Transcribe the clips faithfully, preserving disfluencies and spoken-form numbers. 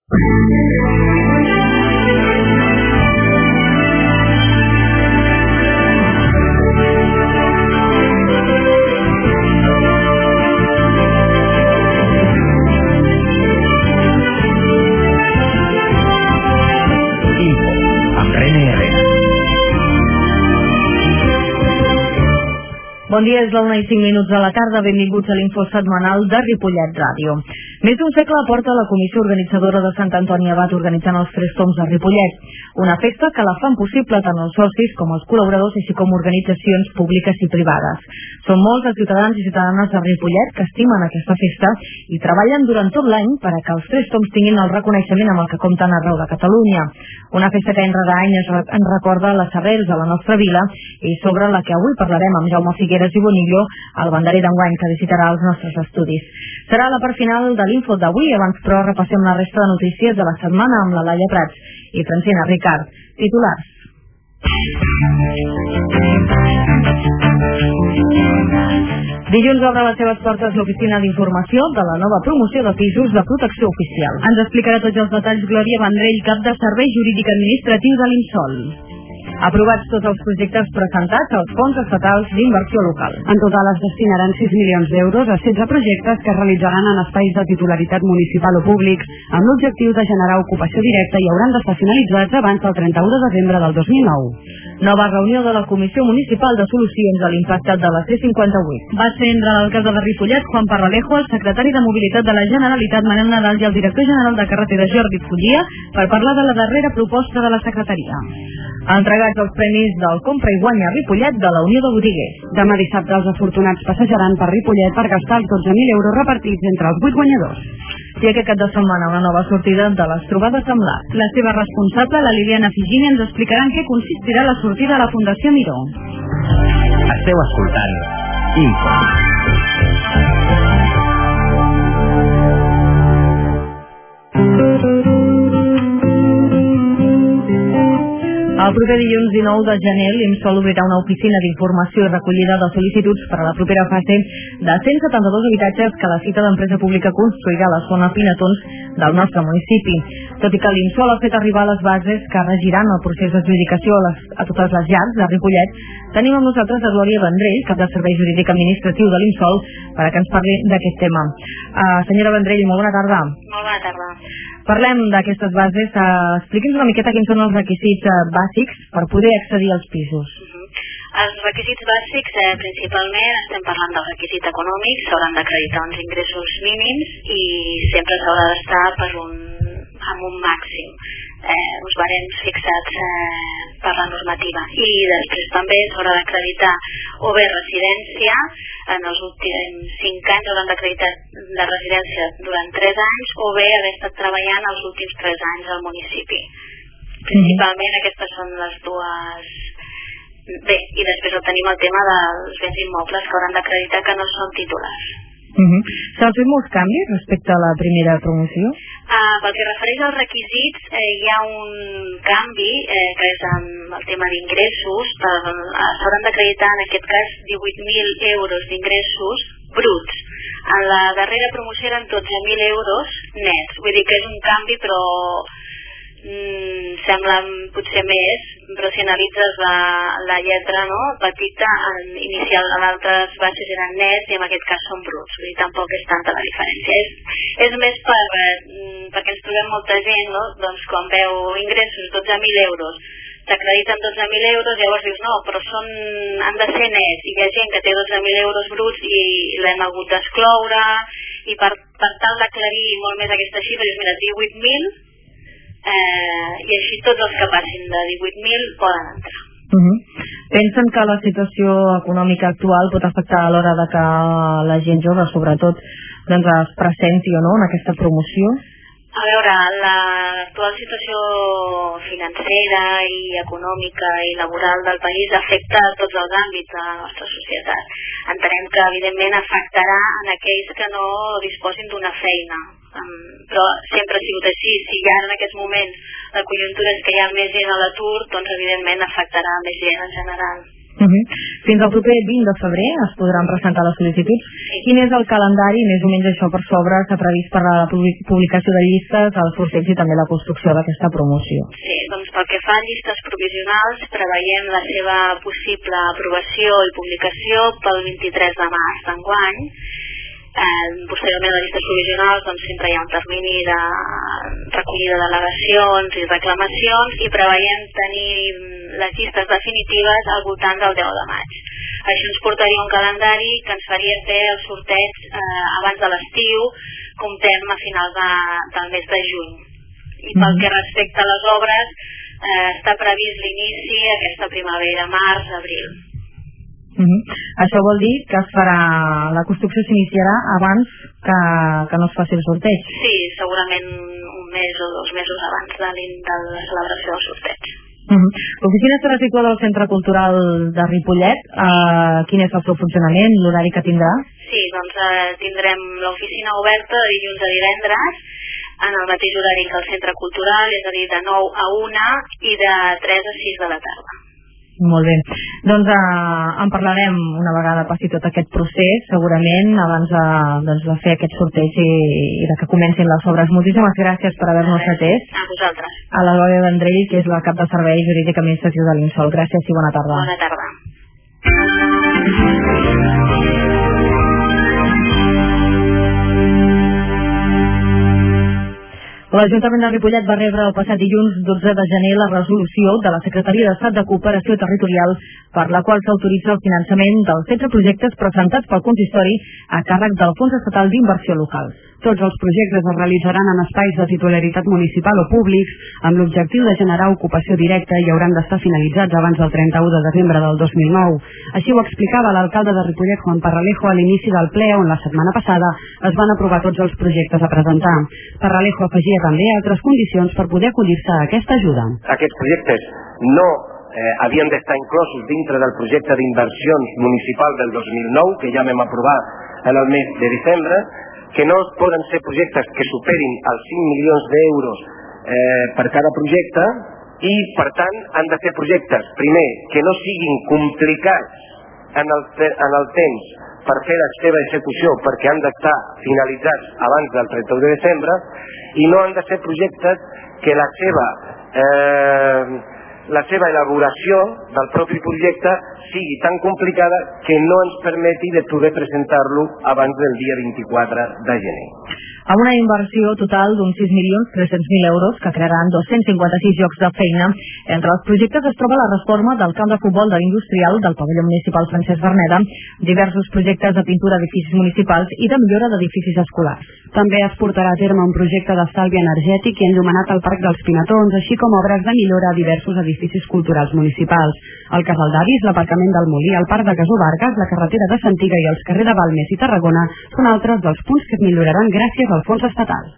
Bon dia, és la una i cinc minuts de la tarda. Benvinguts a l'Info setmanal de Ripollet Ràdio. Més d'un segle porta la comissió organitzadora de Sant Antoni Abat organitzant els Tres Tombs a Ripollet. Una festa que la fan possible tant els socis com els col·laboradors, així com organitzacions públiques i privades. Són molts els ciutadans i ciutadanes de Ripollet que estimen aquesta festa i treballen durant tot l'any per a que els Tres Tombs tinguin el reconeixement amb el que compten arreu de Catalunya. Una festa que any rere any ens recorda les arrels de la nostra vila i sobre la que avui parlarem amb Jaume Figueres i Bonillo, el banderer d'enguany que visitarà els nostres estudis. Serà la part final de l'Info d'avui, abans però repassem la resta de notícies de la setmana amb la Laia Prats i Francina Ricard. Titulars. Dilluns obre les seves portes l'oficina d'informació de la nova promoció de pisos de protecció oficial. Ens explicarà tots els detalls Glòria Vendrell, cap de Servei Jurídic Administratiu de l'Imsol. Aprovats tots els projectes presentats als fons estatals d'inversió local. En total es destinaran sis milions d'euros a setze projectes que es realitzaran en espais de titularitat municipal o públics, amb l'objectiu de generar ocupació directa i hauran d'estar finalitzats abans del trenta-u de desembre del dos mil nou. Nova reunió de la Comissió Municipal de Solucions a l'Impacte de la C cinquanta-vuit. Va ser entre l'alcalde de Ripollet, Juan Parralejo, el secretari de Mobilitat de la Generalitat, Manel Nadal, i el director general de Carreteres, Jordi Follia, per parlar de la darrera proposta de la secretaria. Entregats els premis del Compra i Guanya Ripollet de la Unió de Botiguers. Demà dissabte els afortunats passejaran per Ripollet per gastar els dotze mil euros repartits entre els vuit guanyadors. I aquest cap de setmana una nova sortida de les trobades amb l'A C. La seva responsable, la Liliana Figini, ens explicarà en què consistirà la sortida a la Fundació Miró. Esteu escoltant Info. El proper dilluns dinou de gener l'Imsol obrirà una oficina d'informació i recollida de sol·licituds per a la propera fase de cent setanta-dos habitatges que la cita d'empresa pública construirà a la zona Pinatons del nostre municipi. Tot i que l'Imsol ha fet arribar les bases que regiran el procés d'adjudicació a, les, a totes les llars de Ripollet, tenim amb nosaltres a Glòria Vendrell, cap de Servei Jurídic Administratiu de l'Imsol, per a que ens parli d'aquest tema. Uh, senyora Vendrell, molt bona tarda. Molt bona tarda. Parlem d'aquestes bases. Uh, Expliqui'ns una miqueta quins són els requisits uh, bàsics per poder accedir als pisos. Uh-huh. Els requisits bàsics, eh, principalment, estem parlant dels requisits econòmics, s'hauran d'acreditar uns ingressos mínims i sempre s'haurà d'estar per un, amb un màxim, eh, uns barems fixats eh, per la normativa. I després també s'haurà d'acreditar o bé residència, en els últims cinc anys hauran d'acreditar la residència durant tres anys, o bé haver estat treballant els últims tres anys al municipi. Principalment mm-hmm. aquestes són les dues. Bé, i després tenim el tema dels béns immobles que hauran d'acreditar que no són titulars. Mm-hmm. S'han fet molts canvis respecte a la primera promoció? Uh, pel que refereix als requisits, eh, hi ha un canvi eh, que és amb el tema d'ingressos. Uh, s'hauran d'acreditar en aquest cas divuit mil euros d'ingressos bruts. En la darrera promoció eren dotze mil euros nets, vull dir que és un canvi, però mm, sembla potser més, però si analitzes la, la lletra, no, petita, en inicial en altres bases eren nets i en aquest cas són bruts, vull dir, tampoc és tanta la diferència. És, és més per, eh, perquè ens trobem molta gent, no? Doncs quan veu ingressos dotze mil euros, s'acrediten dotze mil euros, llavors dius no, però són, han de ser nets, i hi ha gent que té dotze mil euros bruts i l'hem hagut d'excloure, i per, per tal d'aclarir molt més aquesta xifra, és mira, divuit mil, Eh, i així tots els que passin de divuit mil poden entrar. Uh-huh. Pensen que la situació econòmica actual pot afectar a l'hora de que la gent jove, sobretot, doncs es presenti o no en aquesta promoció? A veure, l'actual situació financera i econòmica i laboral del país afecta a tots els àmbits de la nostra societat. Entenem que evidentment afectarà en aquells que no disposin d'una feina. Um, però sempre ha sigut així. Si ja en aquests moments la conjuntura és que hi ha més gent a l'atur, doncs evidentment afectarà més gent en general. Uh-huh. Fins al proper vint de febrer es podran presentar les sol·licituds. Sí. Quin és el calendari, més o menys això per sobre, s'ha previst per la publicació de llistes, el sorteig i també la construcció d'aquesta promoció? Sí, doncs pel que fa a llistes provisionals, preveiem la seva possible aprovació i publicació pel vint-i-tres de març d'enguany. Eh, posteriorment a les llistes provisionals doncs, sempre hi ha un termini de recollida de delegacions i reclamacions i preveiem tenir les llistes definitives al voltant del deu de maig. Això ens portaria un calendari que ens faria fer el sorteig eh, abans de l'estiu, comptem a finals de, del mes de juny. I pel mm-hmm. que respecta a les obres, eh, està previst l'inici aquesta primavera, març, abril. Uh-huh. Això vol dir que es farà, la construcció s'iniciarà abans que, que no es faci el sorteig? Sí, segurament un mes o dos mesos abans de, de la celebració del sorteig. Uh-huh. L'oficina estarà situada al Centre Cultural de Ripollet. Uh, quin és el seu funcionament, l'horari que tindrà? Sí, doncs uh, tindrem l'oficina oberta de dilluns a divendres en el mateix horari que el Centre Cultural, és a dir, de nou a una i de tres a sis de la tarda. Molt bé. Doncs eh, en parlarem una vegada passi tot aquest procés, segurament, abans de, doncs, de fer aquest sorteig i, i de que comencin les obres. Moltíssimes gràcies per haver-nos atès. A vosaltres. A la Glòria Vendrell, que és la cap de Servei Jurídic Administratiu de l'Insol. Gràcies i bona tarda. Bona tarda. L'Ajuntament de Ripollet va rebre el passat dilluns dotze de gener la resolució de la Secretaria d'Estat de Cooperació Territorial per la qual s'autoritza el finançament dels setze projectes presentats pel consistori a càrrec del Fons Estatal d'Inversió Local. Tots els projectes es realitzaran en espais de titularitat municipal o públics amb l'objectiu de generar ocupació directa i hauran d'estar finalitzats abans del trenta-u de desembre del dos mil nou. Així ho explicava l'alcalde de Ripollet, Juan Parralejo, a l'inici del ple on la setmana passada es van aprovar tots els projectes a presentar. Parralejo afegia també altres condicions per poder acollir-se a aquesta ajuda. Aquests projectes no eh, havien d'estar inclosos dintre del projecte d'inversions municipal del dos mil nou, que ja vam aprovar en el mes de desembre, que no poden ser projectes que superin els cinc milions d'euros eh, per cada projecte i, per tant, han de ser projectes, primer, que no siguin complicats en el, en el temps per fer la seva execució, perquè han d'estar finalitzats abans del trenta-u de desembre, i no han de ser projectes que la seva, eh, la seva elaboració del propi projecte sigui tan complicada que no ens permeti de poder presentar-lo abans del dia vint-i-quatre de gener. Amb una inversió total d'uns sis milions tres-cents mil euros que crearan dos-cents cinquanta-sis llocs de feina. Entre els projectes es troba la reforma del camp de futbol de l'Industrial del pavelló municipal Francesc Verneda, diversos projectes de pintura d'edificis municipals i de millora d'edificis escolars. També es portarà a terme un projecte d'estalvi energètic i enllumenat al Parc dels Pinatons, així com obres de millora a diversos edificis culturals municipals. El Casal d'Avis, l'aparcament del Molí, el Parc de Casó Vargas, la carretera de Santiga i els carrers de Balmes i Tarragona són altres dels punts que es milloraran gràcies al fons estatal.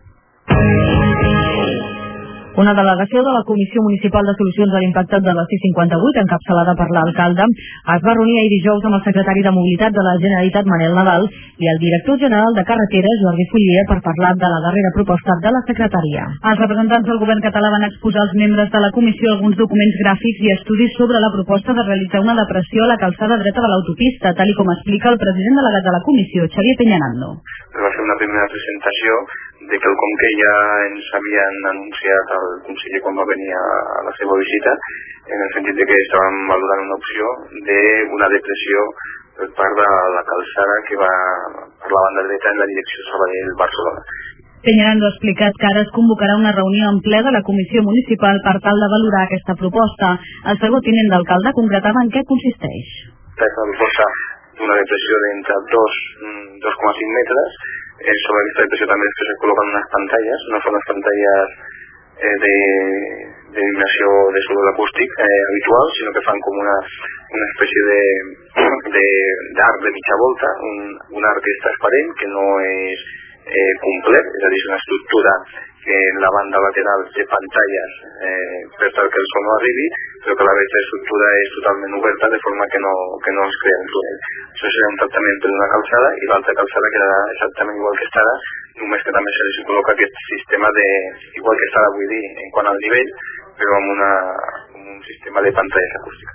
Una delegació de la Comissió Municipal de Solucions a l'Impacte de la C cinquanta-vuit, encapçalada per l'alcalde, es va reunir ahir dijous amb el secretari de Mobilitat de la Generalitat, Manel Nadal, i el director general de Carreteres, Jordi Follier, per parlar de la darrera proposta de la secretaria. Els representants del govern català van exposar als membres de la comissió alguns documents gràfics i estudis sobre la proposta de realitzar una depressió a la calçada dreta de l'autopista, tal com explica el president delegat de la comissió, Xavier Peñarando. Va fer una primera presentació de quelcom que ja ens havien anunciat al conseller quan va venir a la seva visita, en el sentit de que estàvem valorant una opció d'una depressió per part de la calçada que va per la banda dreta en la direcció Sabadell-Barcelona. Peñarando ha explicat que ara es convocarà una reunió en ple de la Comissió Municipal per tal de valorar aquesta proposta. El segon tinent d'alcalde concretava en què consisteix. Aquesta proposta d'una depressió d'entre dos coma cinc metres. Eh, sobre aquesta depressió també es que se col·loquen unes pantalles, no són les pantalles eh, de, de dimensió de sòl acústic eh, habitual, sinó que fan com una, una espècie de, de, d'arc de mitja volta, un, un arc que és transparent, que no és eh, complet, és a dir, és una estructura que en la banda lateral té pantalles eh, per tal que el sol no arribi, però que la resta estructura és totalment oberta de forma que no, que no es crea un túnel. Això serà un tractament per una calçada i l'altra calçada quedarà exactament igual que estarà, només que també se li col·loca aquest sistema de, igual que estarà avui dir en quant al nivell, però amb, una, amb un sistema de pantalles acústiques.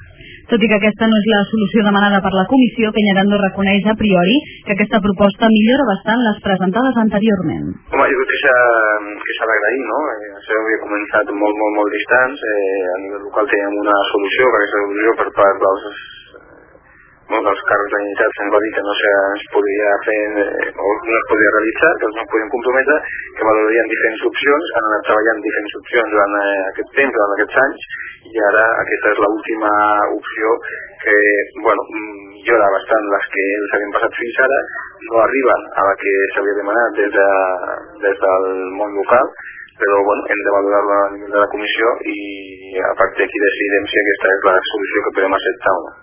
Tot i que aquesta no és la solució demanada per la comissió, Peñarando reconeix a priori que aquesta proposta millora bastant les presentades anteriorment. Home, jo crec que s'ha d'agrair, no? Eh, això havia començat molt, molt, molt distants. Eh, a nivell local teníem una solució, que aquesta solució per part dels, eh, dels càrrecs de la Generalitat se'ns va dir que no es podia fer eh, o no es podia realitzar, que no es podien comprometre, que valorarien diferents opcions, han anat treballant diferents opcions durant eh, aquest temps, durant aquests anys, i ara aquesta és l'última opció que, bueno, millora bastant les que els havien passat fins ara, no arriben a la que s'havia demanat des, de, des del món local, però bueno, hem de valorar-la a nivell de la comissió i a partir d'aquí decidirem si aquesta és la solució que podem acceptar o no.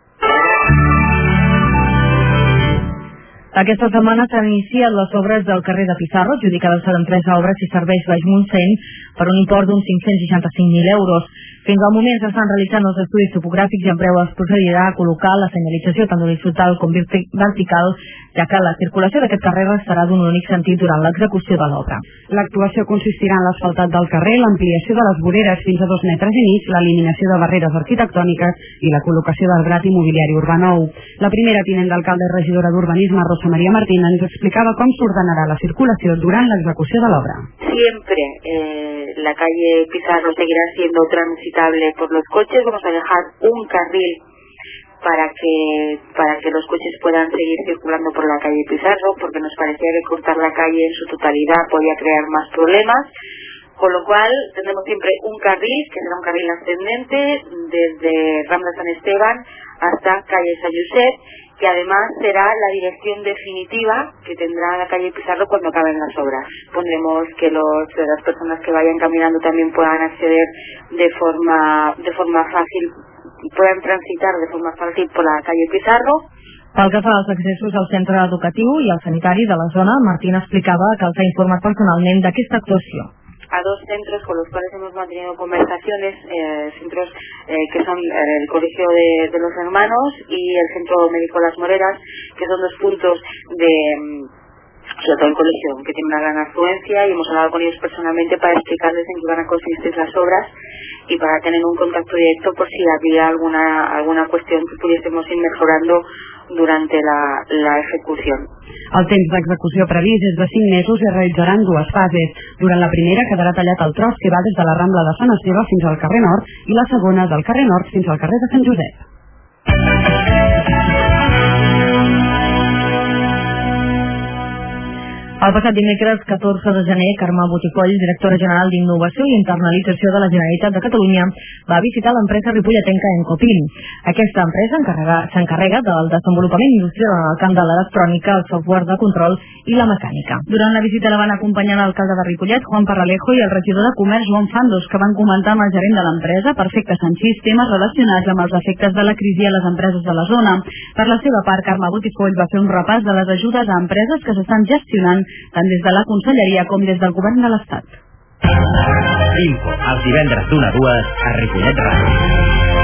Aquesta setmana s'han iniciat les obres del carrer de Pizarro, adjudicades a l'empresa Obres i Serveis Baix Montseny per un import d'uns cinc-cents seixanta-cinc mil euros. Fins al moment s'estan realitzant els estudis topogràfics i en breu es procedirà a col·locar la senyalització tant horitzontal com vertical, ja que la circulació d'aquest carrer serà d'un únic sentit durant l'execució de l'obra. L'actuació consistirà en l'asfaltat del carrer, l'ampliació de les voreres fins a dos metres i mig, l'eliminació de barreres arquitectòniques i la col·locació del grat immobiliari urbà nou. La primera tinent d'alcalde i regidora d'Urbanisme, Rosa María Martín, ens explicava com s'ordenarà la circulació durant l'execució de l'obra. Siempre eh, la calle Pizarro seguirá siendo transitable por los coches. Vamos a dejar un carril para que para que los coches puedan seguir circulando por la calle Pizarro, porque nos parecía que cortar la calle en su totalidad podía crear más problemas, con lo cual tendremos siempre un carril, que será un carril ascendente desde Rambla San Esteban hasta calle San Josep, que además será la dirección definitiva que tendrá la calle Pizarro cuando acaben las obras. Pondremos que los, las personas que vayan caminando también puedan acceder de forma de forma fàcil, puedan transitar de forma fàcil por la calle Pizarro. Pel que fa als accessos al centre educatiu i al sanitari de la zona, Martín explicava que els ha informat personalment d'aquesta actuació. A dos centros con los cuales hemos mantenido conversaciones, eh, centros eh, que son el Colegio de, de los Hermanos y el Centro Médico Las Moreras, que son dos puntos de, sobre todo el colegio, que tiene una gran afluencia, y hemos hablado con ellos personalmente para explicarles en qué van a consistir las obras y para tener un contacto directo por si había alguna alguna cuestión que pudiésemos ir mejorando durante la, la ejecució. El temps d'execució previst és de cinc mesos i es realitzaran dues fases. Durant la primera quedarà tallat el tros que va des de la Rambla de Sant Esteve fins al carrer Nord i la segona del carrer Nord fins al carrer de Sant Josep. El passat dimecres catorze de gener, Carme Boticoll, directora general d'Innovació i Internalització de la Generalitat de Catalunya, va visitar l'empresa ripolletenca Encopin. Aquesta empresa s'encarrega del desenvolupament industrial en el camp de l'electrònica, el software de control i la mecànica. Durant la visita la van acompanyar l'alcalde de Ripollet, Juan Parralejo, i el regidor de Comerç, Joan Fandos, que van comentar amb el gerent de l'empresa, Perfecte Sanchís, temes relacionats amb els efectes de la crisi a les empreses de la zona. Per la seva part, Carme Boticoll va fer un repàs de les ajudes a empreses que s'estan gestionant tant des de la Conselleria com des del Govern de l'Estat. Info, els divendres d'una a dues a Ripollet Ràdio.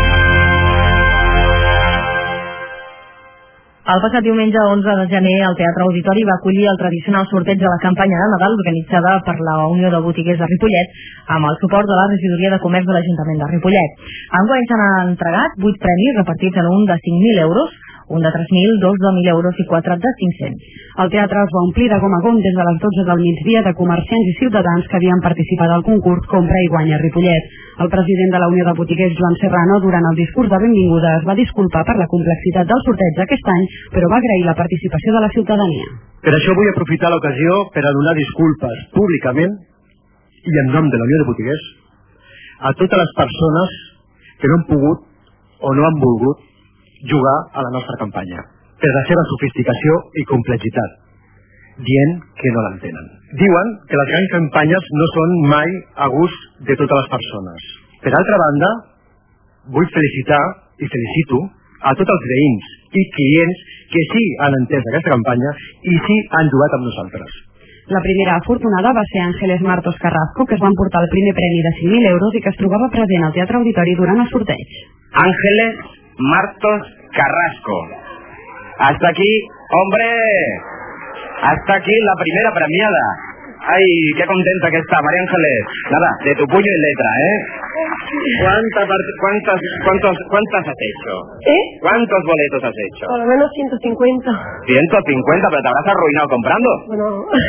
El passat diumenge onze de gener el Teatre Auditori va acollir el tradicional sorteig de la campanya de Nadal organitzada per la Unió de Botiguers de Ripollet amb el suport de la Regidoria de Comerç de l'Ajuntament de Ripollet. Enguany s'han entregat vuit premis repartits en un de cinc mil euros, un de tres mil, dos de mil euros i quatre de cinc-cents. El teatre es va omplir de gom a gom des de les dotze del migdia de comerciants i ciutadans que havien participat al concurs Compra i Guanya Ripollet. El president de la Unió de Botiguers, Joan Serrano, durant el discurs de benvinguda es va disculpar per la complexitat del sorteig d'aquest any, però va agrair la participació de la ciutadania. Per això vull aprofitar l'ocasió per a donar disculpes públicament i en nom de la Unió de Botiguers a totes les persones que no han pogut o no han volgut jugar a la nostra campanya per la seva sofisticació i complexitat, dient que no l'entenen. Diuen que les grans campanyes no són mai a gust de totes les persones. Per altra banda, vull felicitar i felicito a tots els veïns i clients que sí han entès aquesta campanya i sí han jugat amb nosaltres. La primera afortunada va ser Ángeles Martos Carrasco, que es va emportar el primer premi de cinc mil euros i que es trobava present al Teatre Auditori durant el sorteig. Ángeles Martos Carrasco. Hasta aquí, hombre, hasta aquí la primera premiada. Ay, qué contenta que está, María Ángeles. Nada, de tu puño y letra, ¿eh? ¿Cuántas, cuántas, cuántos, cuántas has hecho? ¿Eh? ¿Cuántos boletos has hecho? Por lo menos ciento cincuenta. ciento cincuenta, pero te habrás arruinado comprando. Bueno.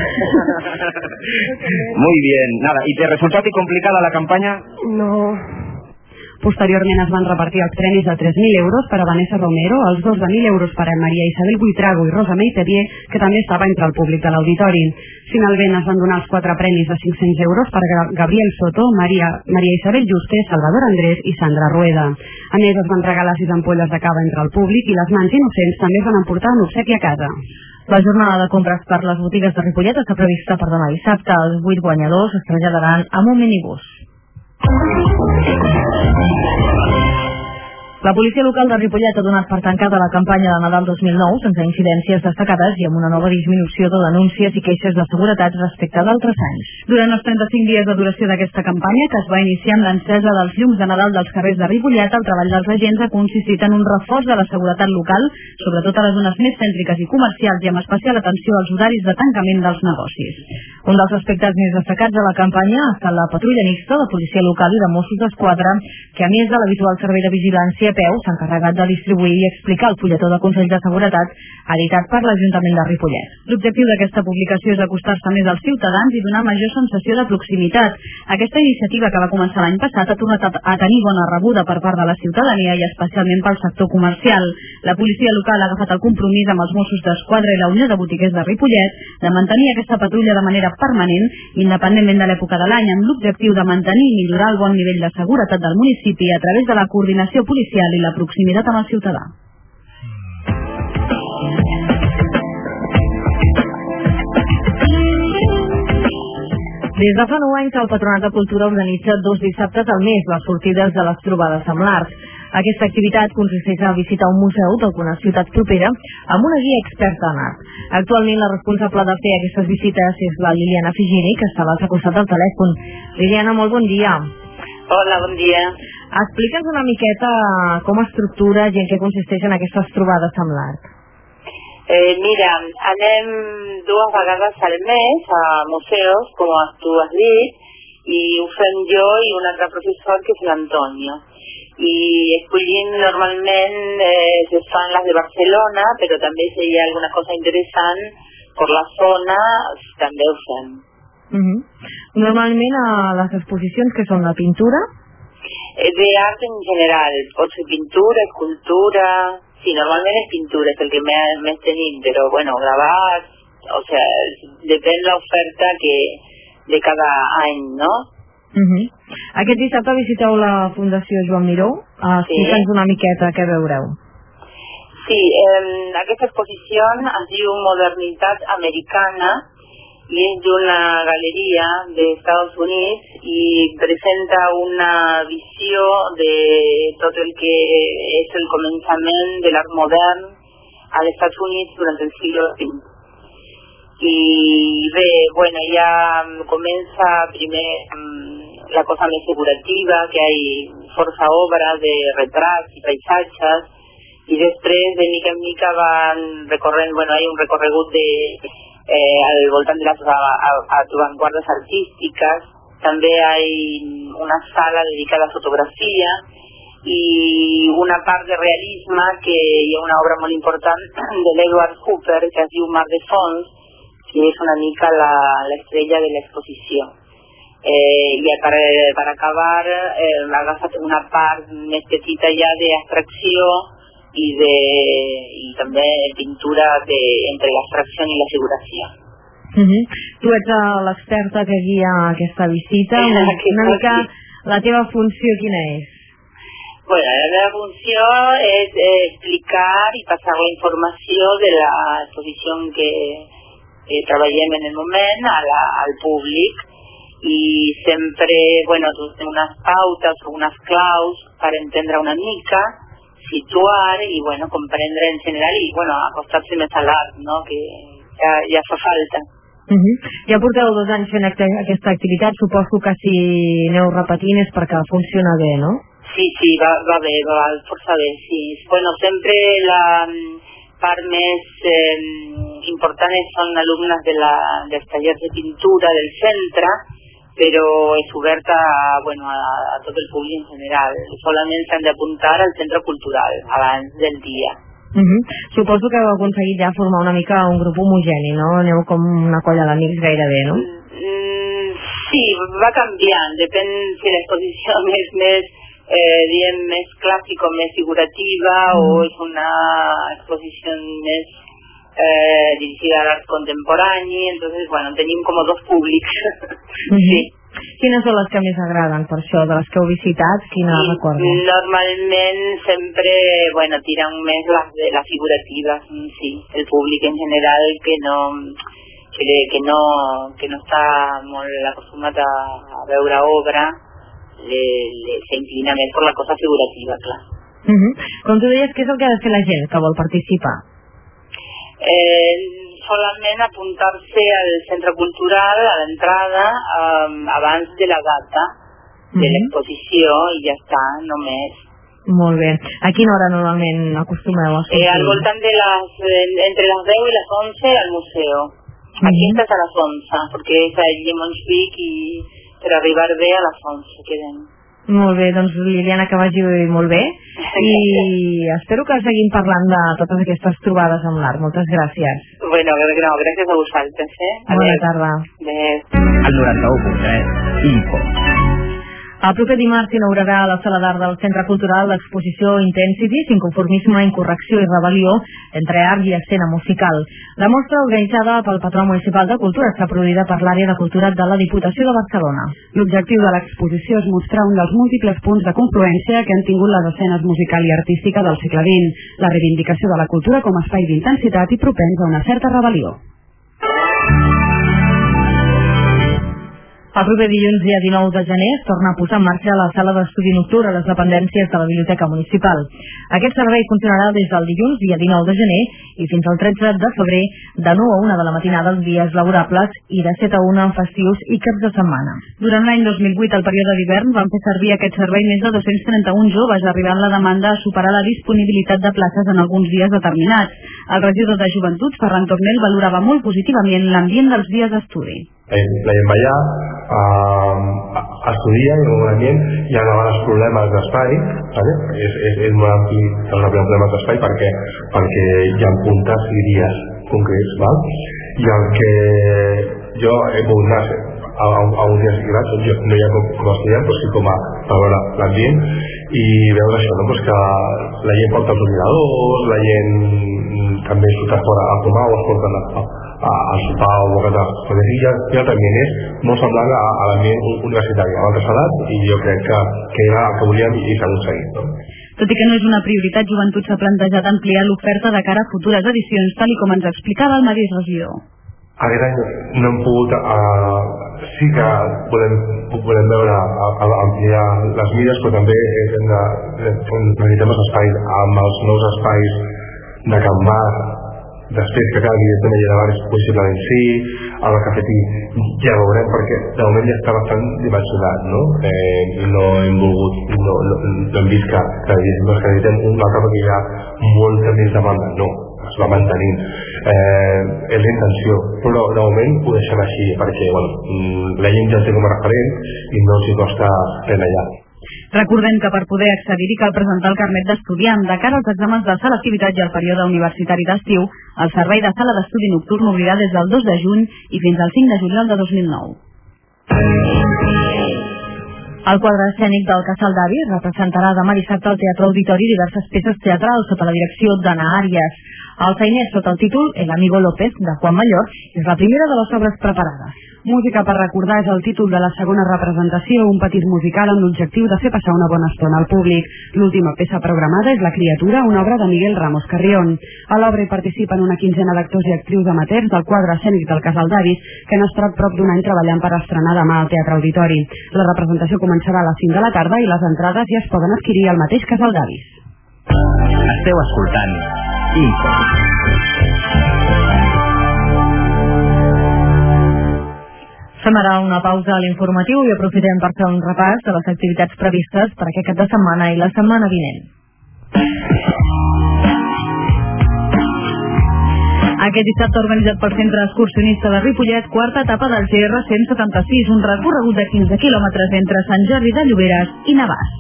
Muy bien, nada. ¿Y te resultó a ti complicada la campaña? No. Posteriorment es van repartir els premis de tres mil euros per a Vanessa Romero, els dos de mil euros per a Maria Isabel Buitrago i Rosa Meitevier, que també estava entre el públic de l'auditori. Finalment es van donar els quatre premis de cinc-cents euros per a Gabriel Soto, Maria, Maria Isabel Juste, Salvador Andrés i Sandra Rueda. A més, es van regalar sis ampolles de cava entre el públic i les mans innocents també es van emportar un obsequi a casa. La jornada de compres per les botigues de Ripollet està prevista per demà dissabte. Els vuit guanyadors es traslladaran amb un minibús. La policia local de Ripollet ha donat per tancada la campanya de Nadal dos mil nou sense incidències destacades i amb una nova disminució de denúncies i queixes de seguretat respecte d'altres anys. Durant els trenta-cinc dies de duració d'aquesta campanya, que es va iniciar amb l'encesa dels llums de Nadal dels carrers de Ripollet, el treball dels agents ha consistit en un reforç de la seguretat local, sobretot a les zones més cèntriques i comercials i amb especial atenció als horaris de tancament dels negocis. Un dels aspectes més destacats de la campanya ha estat la patrulla mixta de policia local i de Mossos d'Esquadra, que a més de l'habitual servei de vigilància a peu s'ha encarregat de distribuir i explicar el fulletó de Consells de Seguretat editat per l'Ajuntament de Ripollet. L'objectiu d'aquesta publicació és acostar-se més als ciutadans i donar major sensació de proximitat. Aquesta iniciativa, que va començar l'any passat, ha tornat a tenir bona rebuda per part de la ciutadania i especialment pel sector comercial. La policia local ha agafat el compromís amb els Mossos d'Esquadra i la Unió de Botiguers de Ripollet de mantenir aquesta patrulla de manera permanent, independentment de l'època de l'any, amb l'objectiu de mantenir i millorar el bon nivell de seguretat del municipi a través de la coordinació policial i la proximitat amb el ciutadà. Des de fa nou anys el Patronat de Cultura organitza dos dissabtes al mes les sortides de les trobades amb l'art. Aquesta activitat consisteix a visitar un museu d'alguna ciutat propera amb una guia experta en art. Actualment la responsable de fer aquestes visites és la Liliana Figini, que està a l'altre costat del telèfon. Liliana, molt bon dia. Hola, bon dia. Explica'ns una miqueta com estructura i en què consisteixen aquestes trobades amb l'art. Eh, mira, anem dues vegades al mes a museus, com tu has dit, i ho fem jo i un altre professor, que és l'Antonio. I escollim normalment, eh, se fan les de Barcelona, però també si hi ha alguna cosa interessant per la zona, també ho fem. Uh-huh. Normalment a les exposicions, que són la pintura? Eh, de art en general, pot ser pintura, escultura... Sí, normalment és pintura, és el que més, més tenim, però bueno, gravat, o sea, depèn l'oferta que de cada any, no? Uh-huh. Aquest dissabte visiteu la Fundació Joan Miró. Explica'ns sí. una miqueta què veureu. Sí, eh, aquesta exposició es diu Modernitat Americana i és d'una galeria dels Estats Units i presenta una visió de tot el que és el començament de l'art modern als Estats Units durant el segle vint. I bé, bueno, ja comença primer la cosa més figurativa, que hi ha força obres de retrats i paisatges, i després de mica en mica van recorrent, bueno, hi ha un recorregut de Eh, al voltant de les avantguardes artístiques. També hi ha una sala dedicada a fotografia i una part de realisme, que hi ha una obra molt important de l'Edward Hooper que es diu Mar de Fons, que és una mica l'estrella de l'exposició. Eh, I per, per acabar eh, ha agafat una part més petita ja d'abstracció i, de, i també pintura de, entre l'abstracció i la figuració. Uh-huh. Tu ets l'experta que guia aquesta visita. Una, una mica la teva funció quina és? Bueno, la meva funció és eh, explicar i passar la informació de l'exposició que, que treballem en el moment a la, al públic, i sempre, bueno, unes pautes o unes claus per entendre una mica, situar i, bueno, comprendre en general i, bueno, acostar-se més a l'art, no?, que ja, ja fa falta. Uh-huh. Ja porteu dos anys fent aquesta activitat, suposo que si aneu repetint és perquè funciona bé, no? Sí, sí, va, va bé, va força bé, sí. Bueno, sempre la, part més eh, important són alumnes de la, dels tallers de pintura del centre, però és oberta bueno, a, a tot el públic en general. Solament s'han d'apuntar al centre cultural abans del dia. Uh -huh. Suposo que heu aconseguit ja formar una mica un grup homogeni, no? Aneu com una colla d'amics gairebé, no? Mm, sí, va canviant, depèn si l'exposició és més, eh, diem, més clàssica o més figurativa, uh -huh. o és una exposició més eh, dirigida a l'art contemporani. Entonces, bueno, tenim com dos públics. Uh -huh. Sí. Quines són les que més agraden per això, de les que heu visitat? Quina recordes? Normalment sempre, bueno, tiren més les, les figuratives, sí, el públic en general que no que, que no que no està molt acostumat a, a veure obra, le, le, s'inclina més per la cosa figurativa, clar. Uh -huh. Com tu deies, què és el que ha de fer la gent que vol participar? Eh, solament apuntar-se al centre cultural a l'entrada um, abans de la data de uh-huh. l'exposició i ja està, només. Molt bé. A quina hora normalment acostumeu a sortir? Eh, al voltant de les, entre les deu i les onze al museu. Uh-huh. Aquí estàs a les onze, perquè és allí a Montjuïc i per arribar bé a les onze quedem. Molt bé, doncs Liliana, que vagi molt bé i espero que seguim parlant de totes aquestes trobades amb l'art. Moltes gràcies. Bueno, no, gràcies a vosaltres, eh? Bona tarda. Adéu. El noranta-u punt tres, Info. El proper dimarts s'inaugurarà a la Sala d'Art del Centre Cultural l'exposició Intensities, Inconformisme, Incorrecció i Rebel·lió entre art i escena musical. La mostra, organitzada pel Patró Municipal de Cultura, està produïda per l'àrea de cultura de la Diputació de Barcelona. L'objectiu de l'exposició és mostrar un dels múltiples punts de confluència que han tingut les escenes musical i artística del segle vint, la reivindicació de la cultura com a espai d'intensitat i propens a una certa rebel·lió. El proper dilluns, dia dinou de gener, es torna a posar en marxa la sala d'estudi nocturn a les dependències de la Biblioteca Municipal. Aquest servei funcionarà des del dilluns, dia dinou de gener, i fins al tretze de febrer, de nou a una de la matinada els dies laborables i de set a una en festius i caps de setmana. Durant l'any dos mil vuit, al període d'hivern, van fer servir aquest servei més de dos-cents trenta-un joves, arribant la demanda a superar la disponibilitat de places en alguns dies determinats. El regidor de Joventut, Ferran Tornel, valorava molt positivament l'ambient dels dies d'estudi. La gent va allà, uh, estudia en un ambient, hi ha a vegades problemes d'espai, ¿vale? és, és, és molt ampli els problemes d'espai perquè, perquè hi ha puntes i dies concrets, val? I el que jo he pogut anar a, a, a uns dies grans, jo no hi ha com, com a estudiant, però sí com a, a veure l'ambient i veure això, no? Pues que la gent porta els ordinadors, la gent també surt a fora a fumar o es porten a, a al sopar o bocates, perquè sí, ja, ja també és molt semblant a, a l'ambient universitari, a l'altre salat, i jo crec que, que era el que volíem i s'ha aconseguit. No? Tot i que no és una prioritat, Joventut s'ha plantejat ampliar l'oferta de cara a futures edicions, tal i com ens explicava el mateix regidor. Aquest any no hem pogut, uh, sí que volem, volem veure a, a ampliar les mides, però també hem de, necessitem els espais, amb els nous espais de Can Mar, després que cada dia també hi ha diversos possiblement sí, a la cafetí ja veurem perquè de moment ja està bastant dimensionat, no? Eh, no hem volgut, no, no, no hem vist que, que necessitem una altra perquè hi ha molta més demanda, no, es va mantenint. Eh, és la intenció, però de moment ho deixem així perquè bueno, la gent ja té com a referent i no s'hi costa res allà. Recordem que per poder accedir-hi cal presentar el carnet d'estudiant. De cara als exàmens de selectivitat i al període universitari d'estiu, el servei de sala d'estudi nocturn obrirà des del dos de juny i fins al cinc de juliol de dos mil nou. El quadre escènic del Casal d'Avi representarà demà dissabte al Teatre Auditori diverses peces teatrals sota la direcció d'Anna Àrias. El sainès sota el títol El amigo López, de Juan Mayor, és la primera de les obres preparades. Música per recordar és el títol de la segona representació, un petit musical amb l'objectiu de fer passar una bona estona al públic. L'última peça programada és La criatura, una obra de Miguel Ramos Carrión. A l'obra hi participen una quinzena d'actors i actrius amateurs del quadre escènic del Casal d'Avis, que han estat prop d'un any treballant per estrenar demà al Teatre Auditori. La representació començarà a les cinc de la tarda i les entrades ja es poden adquirir al mateix Casal d'Avis. Esteu escoltant Info. Fem ara una pausa a l'informatiu i aprofitem per fer un repàs de les activitats previstes per aquest cap de setmana i la setmana vinent. Aquest dissabte organitzat pel Centre Excursionista de Ripollet, quarta etapa del G R cent setanta-sis, un recorregut de quinze quilòmetres entre Sant Jordi de Lloberes i Navàs.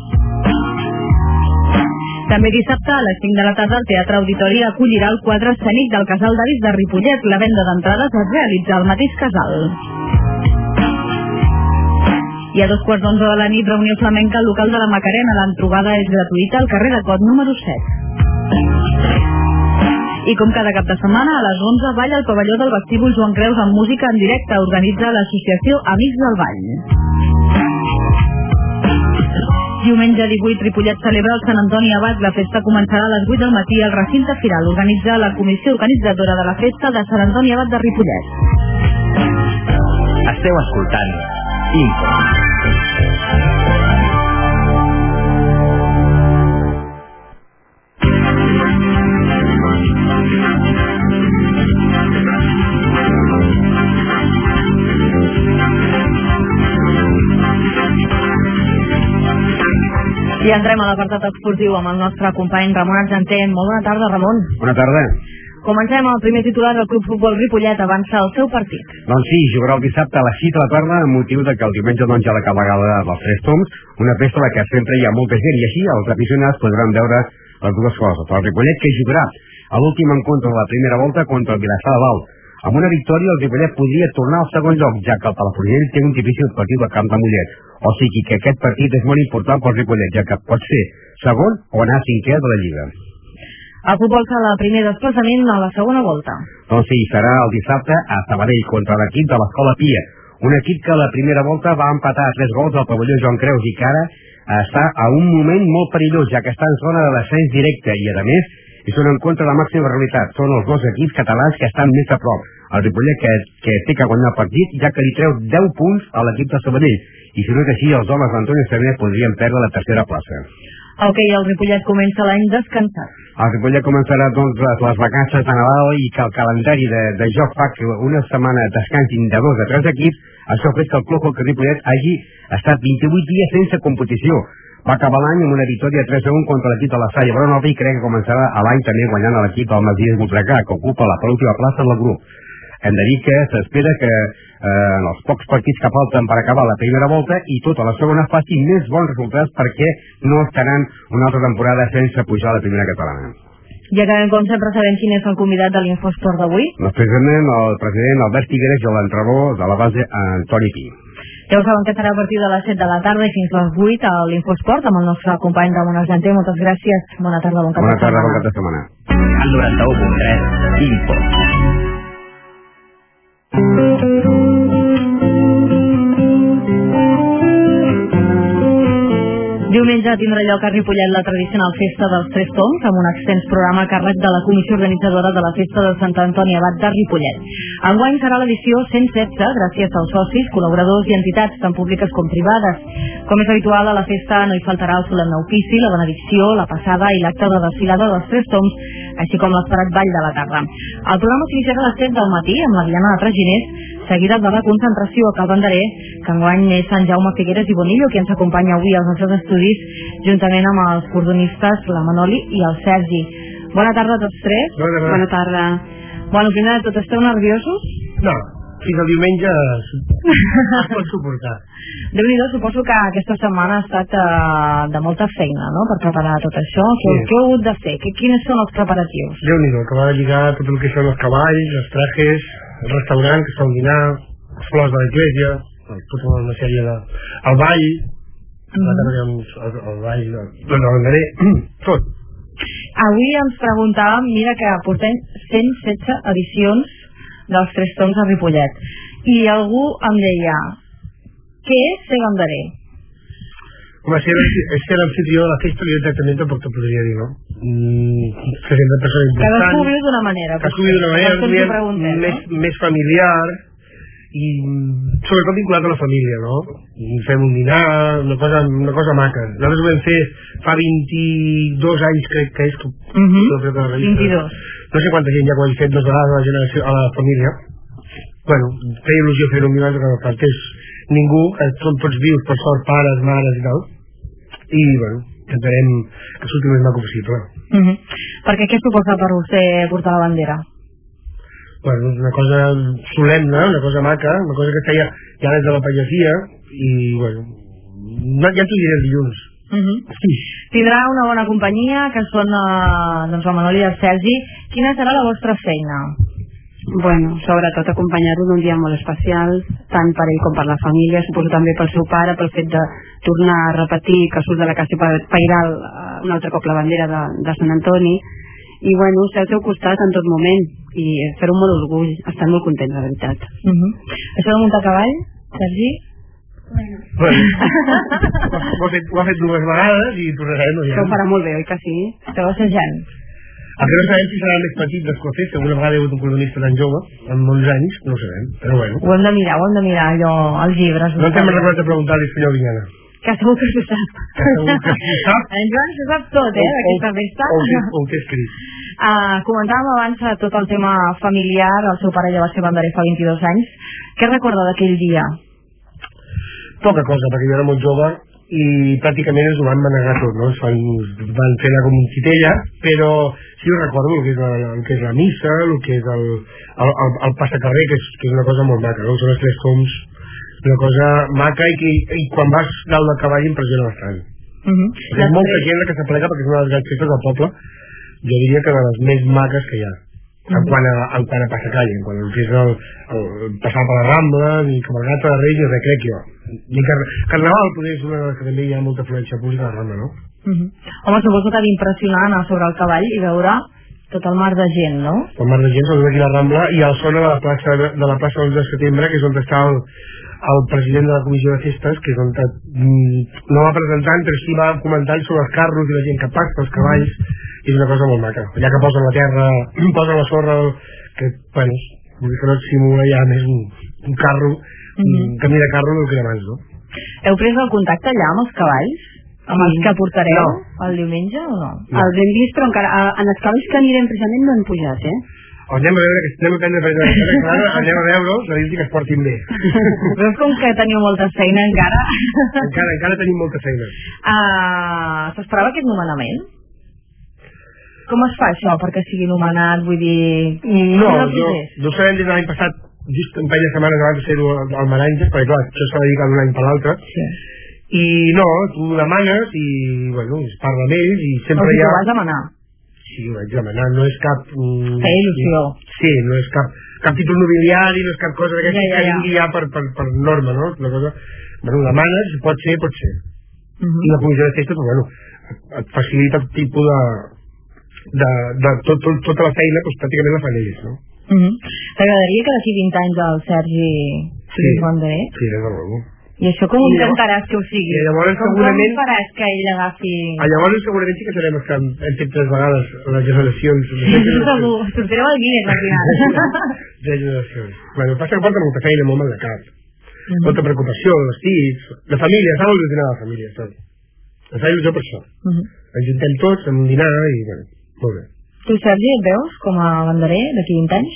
També dissabte a les cinc de la tarda el Teatre Auditori acollirà el quadre escènic del Casal d'Avis de Ripollet. La venda d'entrades es realitza al mateix casal. I a dos quarts d'onze de la nit, reunió flamenca al local de la Macarena. L'entrobada és gratuïta al carrer de Cot número set. I com cada cap de setmana, a les onze, balla al pavelló del vestíbul Joan Creus amb música en directe. Organitza l'associació Amics del Ball. Diumenge divuit, Ripollet celebra el Sant Antoni Abat. La festa començarà a les vuit del matí al recinte firal. Organitza la comissió organitzadora de la festa de Sant Antoni Abat de Ripollet. Esteu escoltant Info. I entrem a l'apartat esportiu amb el nostre company Ramon Argenter. Molt bona tarda, Ramon. Bona tarda. Comencem el primer titular del Club Futbol Ripollet. Avança el seu partit. Doncs sí, jugarà el dissabte a les sis de la tarda amb motiu de que el diumenge doncs ja la cabalgada dels Tres Tombs, una festa a la que sempre hi ha molta gent i així els aficionats podran veure les dues coses. El Ripollet, que jugarà a l'últim encontre de la primera volta contra el Vilassar de Dalt. Amb una victòria el Ripollet podria tornar al segon lloc, ja que el Palafrugell té un difícil partit al Camp de Mollet. O sigui que aquest partit és molt important pel Ripollet, ja que pot ser segon o anar cinquè de la Lliga. El futbol sala, primer desplaçament a la segona volta. Doncs sí, serà el dissabte a Sabadell contra l'equip de l'Escola Pia. Un equip que a la primera volta va empatar a tres gols al pavelló Joan Creus i que ara està a un moment molt perillós, ja que està en zona de descens directe i, a més, és un encontre de màxima realitat. Són els dos equips catalans que estan més a prop. El Ripollet que, que té que guanyar el partit, ja que li treu deu punts a l'equip de Sabadell. I si no és així, els homes d'Antonio Sabater podrien perdre la tercera plaça. Ok, el Ripollet comença l'any descansat. El Ripollet començarà doncs les, les vacances de Nadal i que el calendari de, de joc fa que una setmana descansin de dos a tres equips. Això ha fet que el Club Hockey Ripollet hagi estat vint-i-vuit dies sense competició. Va acabar l'any amb una victòria tres a un contra l'equip de la Salle Brunova i crec que començarà l'any també guanyant a l'equip del Masies Voltregà, que ocupa la penúltima plaça del grup. Hem de dir que s'espera que eh, en els pocs partits que falten per acabar la primera volta i tota la segona faci més bons resultats perquè no estaran una altra temporada sense pujar a la primera catalana. Ja que com sempre sabem quin és el convidat de l'Infosport d'avui. Doncs precisament el president Albert Figueres i l'entrenador de la base Antoni Pi. Ja ho saben que serà a partir de les set de la tarda i fins a les vuit a l'Infosport amb el nostre company Ramon Argenter. Moltes gràcies. Bona tarda, bon cap Bona de setmana. tarda, bon cap de setmana. Al noranta u punt tres, Info. Diumenge tindrà lloc a Ripollet la tradicional Festa dels Tres Tombs amb un extens programa a càrrec de la comissió organitzadora de la Festa de Sant Antoni Abat de Ripollet. Enguany serà l'edició cent setze gràcies als socis, col·laboradors i entitats tant públiques com privades. Com és habitual, a la festa no hi faltarà el solemne ofici, la benedicció, la passada i l'acte de desfilada dels Tres Tombs, així com l'esperat ball de la tarda. El programa s'iniciarà a les set del matí amb la Diana de Traginers, seguida de la concentració a Cal Banderer, que enguany és Sant Jaume Figueres i Bonillo, qui ens acompanya avui als nostres estudis, juntament amb els cordonistes, la Manoli i el Sergi. Bona tarda a tots tres. Bona tarda. Bona tarda. Bueno, primer de tot, esteu nerviosos? No, fins al diumenge es pot suportar. Déu-n'hi-do, suposo que aquesta setmana ha estat uh, de molta feina, no?, per preparar tot això. Sí. Què, què heu hagut de fer? Que, quins són els preparatius? Déu-n'hi-do, acabar de lligar tot el que són els cavalls, els trajes, el restaurant, que es fa un dinar, les flors de l'església, tota una sèrie de... el ball, mm. la tarda el, el ball, el, el banderer, tot. Avui ens preguntàvem, mira que portem cent setze edicions dels Tres Tombs a Ripollet, i algú em deia, què és ser banderer? Home, ser, és ser l'anfitrió de la festa, jo exactament tampoc te podria dir, no? Mm, que sempre persona important. Cadascú viu d'una manera. Cadascú viu d'una manera, més, no? més familiar, i sobretot vinculat a la família, no? Fem un dinar, una cosa, una cosa maca. Nosaltres ho vam fer fa vint-i-dos anys, crec que és. Uh -huh. vint-i-dos. No sé quanta gent ja ho hem fet dos vegades a la generació, a la família. Bueno, feia il·lusió fer-ho amb mi, que no faltés ningú, que són tots vius, per sort, pares, mares i tal. I, bueno, intentarem que surti el més maco possible. Uh -huh. Perquè què suposa per vostè portar la bandera? bueno, una cosa solemne, una cosa maca, una cosa que feia ja des de la pagesia, i bueno, ja t'ho diré el dilluns. Uh-huh. Sí. Tindrà una bona companyia, que són uh, doncs el Manol i el Sergi. Quina serà la vostra feina? Bueno, sobretot acompanyar-lo d'un dia molt especial, tant per ell com per la família, suposo també pel seu pare, pel fet de tornar a repetir que surt de la casa pairal un altre cop la bandera de, de Sant Antoni, i bueno, ser al seu costat en tot moment, i fer-ho molt orgull, estan molt contents, la veritat. Uh-huh. Això de muntar a cavall, Sergi? Bueno. Bueno. ho, ha fet, ho ha fet dues vegades i tornarem. Ja. Això ho farà molt bé, oi que sí? Esteu assajant. El que no sabem si serà el més petit dels cofers, que alguna vegada hi ha hagut un cordonista tan jove, amb onze anys, no ho sabem, però bueno. Ho hem de mirar, ho hem de mirar, allò, als llibres. No t'hem recordat de preguntar-li a senyor Vinyana. Que segur que s'ho sap. Que segur que s'ho sap. En Joan s'ho sap tot, eh, d'aquesta festa. O què és escrit. Uh, comentàvem abans tot el tema familiar, el seu pare ja va ser banderer fa vint-i-dos anys. Què recorda d'aquell dia? Poca cosa, perquè jo era molt jove i pràcticament ens ho van manegar tot, no? Van, van fer com un titella, però sí ho recordo el que és la, el que és la missa, el que és el, el, el, el passacarrer, que és, que és una cosa molt maca, no? Són els tres toms, una cosa maca i que i quan vas dalt del cavall impressiona bastant. Uh-huh. Hi ha molta gent que s'aplega perquè és una de les grans festes del poble, jo diria que de les més maques que hi ha, uh-huh. en, quant a, en quant a passacalle, en quant a que és el, el, el passar per la Rambla, ni cabalgata de Reis, ni res, crec jo. Ni car Carnaval poder és una de les que també hi ha molta afluència pública a la Rambla, no? Uh-huh. Home, suposo que d'impressionar anar sobre el cavall i veure tot el mar de gent, no? El mar de gent, sobretot aquí a la Rambla, i al zona de la plaça de, de la plaça onze de setembre, que és on està el, el president de la comissió de festes, que és on te, mm, no va presentant, però sí va comentant sobre els carros i la gent que passa, els cavalls, i és una cosa molt maca. Ja que posen la terra, posen la sorra, que, bueno, vull dir que no et simula ja més un, un carro, mm-hmm. un camí de carro del que era abans, no? Heu pres el contacte allà amb els cavalls? Amb els que portareu no. el diumenge o no? no? Els hem vist, però encara en els cavalls que anirem precisament no han pujat, eh? O anem a veure, que estem a prendre per exemple, anem a veure-los, a dir que es portin bé. Veus com que teniu molta feina encara? Encara, encara tenim molta feina. Uh, S'esperava aquest nomenament? Com es fa això perquè sigui nomenat, vull dir... No, jo, no ho sabem des de l'any passat, just un parell de setmanes abans de ser-ho al Maranja, perquè clar, això s'ha dedicat d'un any per l'altre. Sí. I no, tu demanes i, bueno, es parla amb ells i sempre hi ha... Però ho vas demanar? Sí, ho vaig demanar, no és cap... Mm, Feia il·lusió. Sí, no és cap, cap títol nobiliari, no és cap cosa d'aquesta ja, ja, ja. que vingui ja per, per, per norma, no? Una cosa... Bueno, demanes, pot ser, pot ser. Uh -huh. I la comissió de festes, bueno, et facilita el tipus de... de, de tot, tot, tota la feina, doncs pràcticament la fan ells, no? Uh -huh. T'agradaria que d'aquí vint anys el Sergi sigui banderer? Sí, des de l'algú. I això com intentaràs que ho sigui? I llavors com segurament... Com faràs que ell agafi... A llavors segurament sí que serem els que hem, hem fet tres vegades les generacions. Segur, sortireu al Guinness al final. Tres generacions. Bueno, passa que porta molta feina, molt mal de cap. Uh -huh. Molta preocupació, vestits, de família, s'ha il·lusionat la família, tot. Ens fa il·lusió per això. Uh -huh. Ens juntem tots en un dinar i, bueno, molt bé. Tu, Sergi, et veus com a banderer d'aquí vint anys?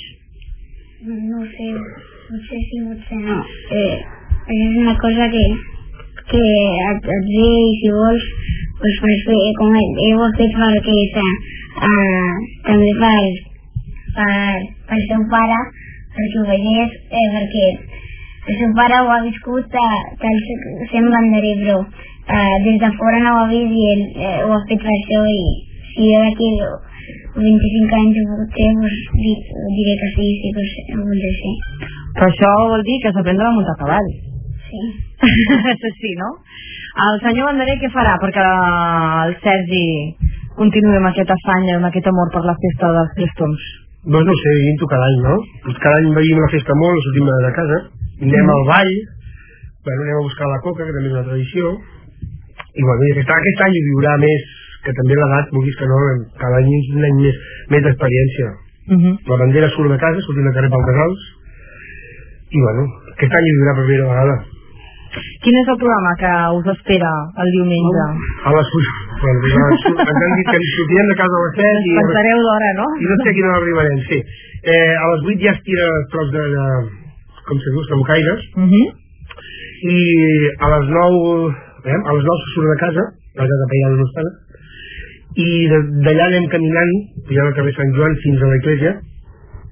No sé, potser sí, potser no. Eh... És una cosa que, que et, et ve i si vols pues, pues, com ell ho ha fet perquè uh, també per, per, per seu pare perquè ho veiés eh, perquè el seu pare ho ha viscut uh, tal sent banderer però uh, des de fora no ho ha vist i ell eh, ho ha fet per això i si jo d'aquí vint-i-cinc anys ho puc fer pues, diré que sí, sí que ho voldré ser. Però això vol dir que s'aprendrà a muntar a cavall. Sí. Sí, no? El senyor banderer què farà perquè el Sergi continuï amb aquest afany, amb aquest amor per la festa dels Tres Toms? Doncs no sé, vivim-ho cada any, no? Pues cada any veiem la festa molt, sortim de casa, anem mm. al ball, bueno, anem a buscar la coca, que també és una tradició, i bueno, i aquest, aquest any hi viurà més, que també l'edat, vulguis que no, cada any és un any més, més d'experiència. Mm -hmm. La bandera surt de casa, sortim de carrer Pau Casals, i bueno, aquest any hi viurà per primera vegada. Quin és el programa que us espera el diumenge? A les vuit. Bueno, ens han dit que ens sortirem de casa a les set i... Pensareu d'hora, no? I no sé a quina hora arribarem, sí. Eh, a les vuit ja es tira trocs de, de com se diu, trabucaires. Uh -huh. I a les nou, eh, a les nou se surt de casa, la casa de Pairal no està, i d'allà anem caminant, pujant al carrer Sant Joan fins a l'església,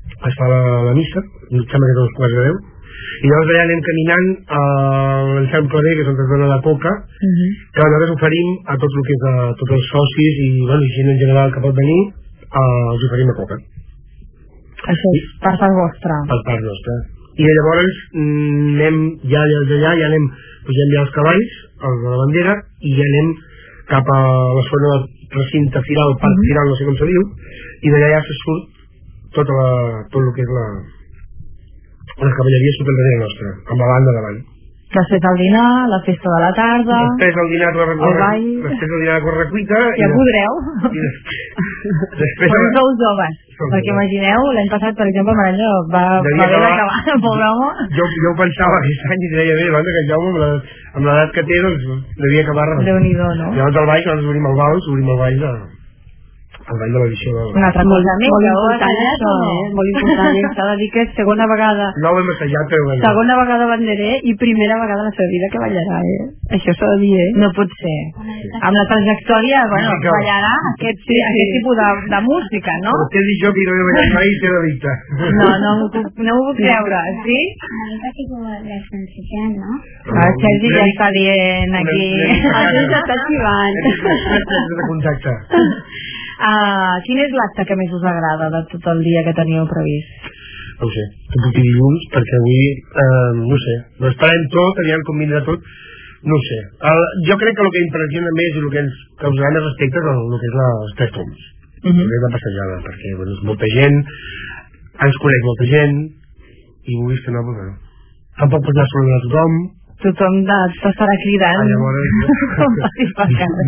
es fa la, la missa, em sembla que són els quarts de deu, i llavors allà anem caminant a l'Enxam Clavé, que és on es dona la coca, uh -huh. que nosaltres oferim a tots, el que és a, tots els socis i bueno, gent en general que pot venir, uh, els oferim la coca. Això és per part vostra. Per part nostra. I llavors anem ja d'allà, ja anem, pugem ja els cavalls, els de la bandera, i ja anem cap a la zona del recinte firal, el parc uh -huh. firal, no sé com se diu, i d'allà ja se surt tota la, tot el que és la la cavalleria surt el darrere nostra, amb la banda davant. Després el dinar, la festa de la tarda... Després el dinar de la correcuita... Després el dinar de correcuita... Ja podreu. Després... Però sou joves, perquè imagineu, l'any passat, per exemple, Maranya va, va haver d'acabar, pobre home. Jo, jo ho pensava aquest any i deia, bé, banda, que en Jaume, amb l'edat que té, doncs, devia acabar... Déu-n'hi-do, no? Llavors al baix, nosaltres obrim el ball, obrim el ball de... el ball de l'edició de... Una altra cosa més, molt important això, eh? Molt important, s'ha de dir que és segona vegada... No ho hem assajat, però bueno. Segona vegada banderer i primera vegada a la seva vida que ballarà, eh? Això s'ha de dir, eh? No pot ser. Sí. Amb la trajectòria, bueno, sí, ballarà aquest, sí, aquest tipus de, de música, no? Però té dit jo que no he ballat mai i té de dicta. No, no, no ho puc creure, sí? Una mica tipus de francesant, no? El Sergi ja està dient aquí... Això ja està xivant. De contacte. Uh, quin és l'acte que més us agrada de tot el dia que teníeu previst? No ho sé, que puc dir dilluns, perquè avui, eh, no sé, ho esperem tot, aviam com vindrà tot, no ho sé. El, jo crec que el que impressiona més i el que ens causarà més respecte és el, el que és la, els tres toms, uh -huh. el que és la passejada, perquè bueno, és molta gent, ens coneix molta gent, i vulguis que no, però no. Tampoc pots anar saludant a tothom, tothom t'estarà cridant. Ah, llavors... Com passis per casa.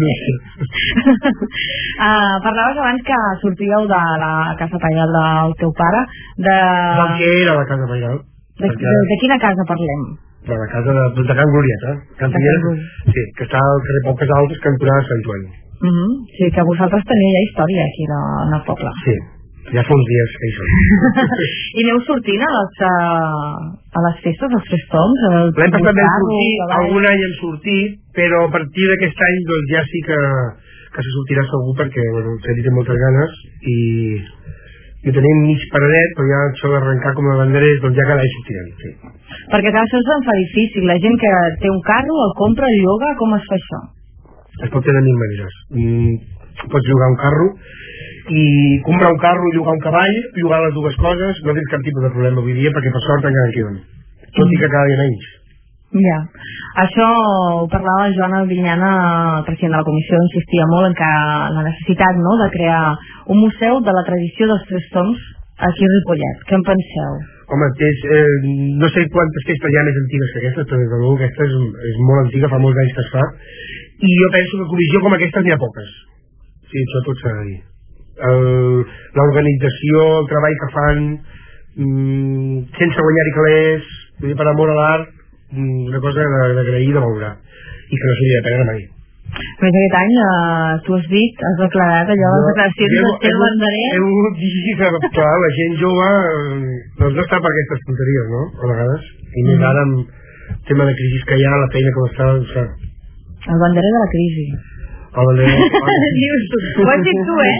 uh, parlaves abans que sortíeu de la casa pairal del teu pare. De... Del que era la casa pairal. De, de, de quina casa parlem? De la casa de, de Can Glorieta. Can Glorieta, sí, que està al carrer Poques Altes, cantonada Sant Joan. Uh -huh. Sí, que vosaltres teniu ja història aquí de, en el poble. Sí. Ja fa uns dies que hi som. I aneu sortint a les, uh, a les festes, als tres toms? L'any passat vam sortir, algun any hem sortit, però a partir d'aquest any doncs, ja sí que, que se sortirà segur, perquè bueno, s'ha dit amb moltes ganes i, i ho tenim mig paradet, però ja això d'arrencar com a banderers, doncs ja cada any sortirem. Sí. Perquè clar, això se'n fa difícil. La gent que té un carro, el compra, el lloga, com es fa això? Es pot fer de mil maneres. Mm, pots llogar un carro, i comprar un carro i llogar un cavall, llogar les dues coses, no tens cap tipus de problema avui dia, perquè per sort encara en queden. Tot i que cada dia menys. Ja. Això ho parlava la Joana Vinyana, el president de la comissió, insistia molt en que la necessitat, no?, de crear un museu de la tradició dels tres toms aquí a Ripollet. Què en penseu? Home, és, eh, no sé quantes festes hi ha més antigues que aquestes, però des de l'última aquesta és, és molt antiga, fa molts anys que es fa, i jo penso que comissió com aquestes n'hi ha poques. Sí, això tot s'ha de dir. L'organització, el treball que fan, mmm, sense guanyar-hi calés, per amor a l'art, una cosa d'agrair, de veure, i que no s'hauria de perdre mai. Més aquest any, eh, tu has dit, has declarat allò, les declaracions del teu banderer. He volgut dir que, clar, la gent jove doncs no està per aquestes tonteries, no?, a vegades, i més ara amb el tema de crisi que hi ha, la feina que m'està... El banderer de la crisi. El banderer... Dius tu, ho has dit tu, eh?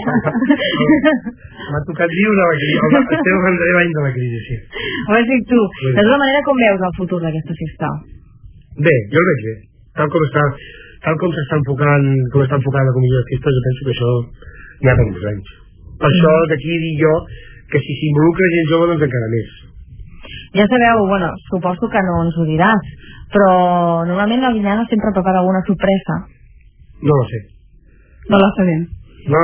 M'ha tocat viure la crisi, el teu banderer l'any de la crisi, sí. Ho has dit tu. De tota manera, com veus el futur d'aquesta festa? Bé, jo el veig bé. Tal com està... tal com s'està enfocant, com està enfocant la comissió de festes, jo penso que això ja fa molts anys. Per això d'aquí dic jo que si s'involucra gent jove, doncs encara més. Ja sabeu, bueno, suposo que no ens ho diràs, però normalment la Vinyana sempre prepara alguna sorpresa. No ho sé. No la sabem. No.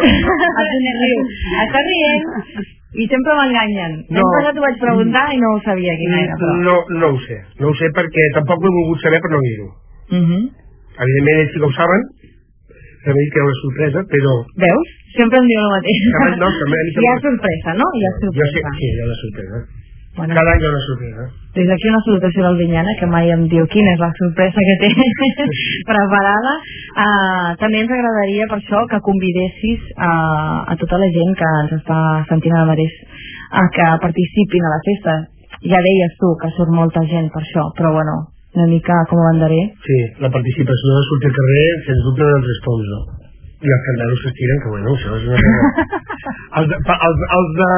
Està rient i sempre m'enganyen. No. L'any passat ho vaig preguntar i no ho sabia quina era, però... No, no ho sé. No ho sé perquè tampoc ho he volgut saber per no dir-ho. Uh -huh. Evidentment ells sí que ho saben, que m'ha dit que era una sorpresa, però... Veus? Sempre em diu el mateix. No, també, hi ha sorpresa, no? Hi ha sorpresa. Jo sé, sí, hi ha una sorpresa. Bueno, cada any hi ha una sorpresa. Des d'aquí una salutació del Vinyana, que mai em diu quina és la sorpresa que té preparada. Uh, també ens agradaria, per això, que convidessis uh, a tota la gent que ens està sentint a Marès a que participin a la festa. Ja deies tu que surt molta gent per això, però bueno, una mica com a banderer. Sí, la participació de sortir al carrer, sens dubte, dels respons, no? I els cantaros s'estiren, que bueno, això és una cosa... els, de, els, els, de,